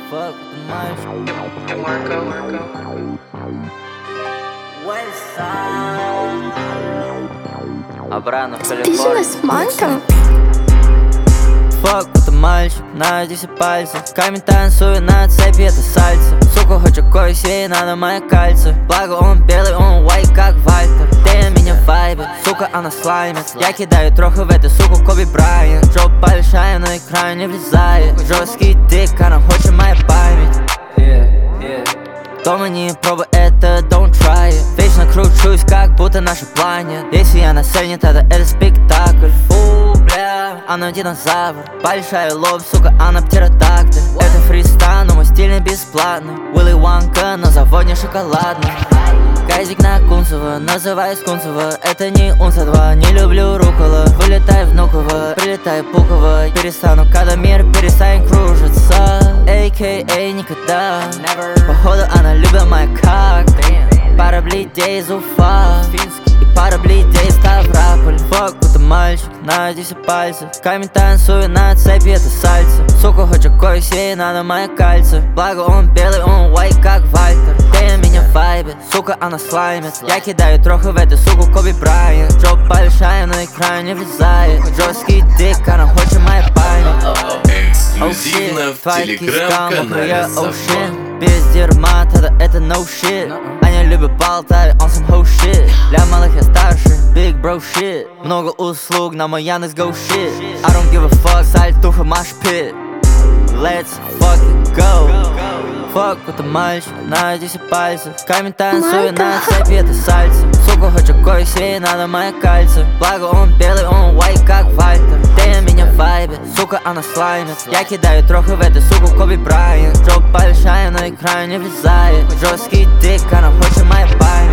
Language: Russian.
Fuck the mic. Обратно в Ты же Калифорнию. с мантом? Фак, это мальчик, на 10 пальцев. Камень танцует на цепи, это сальса. Сука, хочу кость, ей надо мои кальцы. Благо он белый, он white, как Вальтер. Ты меня вайбит, сука, она слаймит. Я кидаю трохи в эту суку Коби Брайант. Жоп большая, но экран не влезает. Жесткий дик, она хочет моя память. Дома не пробуй это, don't try it. Вечно кручусь, как будто наша планета. Если я на сцене, тогда это спектакль. Фу, бля, она динозавр. Большая лоб, сука, она птеродактиль. Это фристайл, но мой стиль не бесплатный. Уилли Вонка на заводе шоколадный. Газик на Кунцево, называюсь Кунцево. Это не унца 2, не люблю рукола. Вылетай Внуково, прилетай Пуково. Перестану, когда мир перестанет кружиться. А.К.А. никогда. Походу она любит мой как. Пара бледей из Уфа и пара бледей из Ставрополь. Фак, это мальчик, на 10 пальцев. Камень танцует на цепи, это сальса. Сука, хочу кость, ей надо мои кальцы. Благо он белый, он white, как Вальтер. Ты меня вайбит, сука, она слаймит. Я кидаю трохи в эту суку Коби Брайант. Жоп большая, но экран не влезает. Жесткий дик, она хочет моя память. Эксклюзивно в телеграм-канале Сафон. Без дерьма, тогда это no shit. Они любят болтать on some whole shit. Для малых я старше, big bro shit. Много услуг на мой Яндекс go shit. I don't give a fuck, сальтуха маш пит. Let's fucking go. Фак, это мальчик, на 10 пальцев. Камень танцует на цепи, это сальса. Сука, хочу кость, ей надо мои кальцы. Благо он белый, он white, как Вальтер. Ты меня вайбит, сука, она слаймит. Я кидаю трохи в эту суку Коби Брайант. Жоп большая, но экран не влезает. Жесткий дик, она хочет моя память.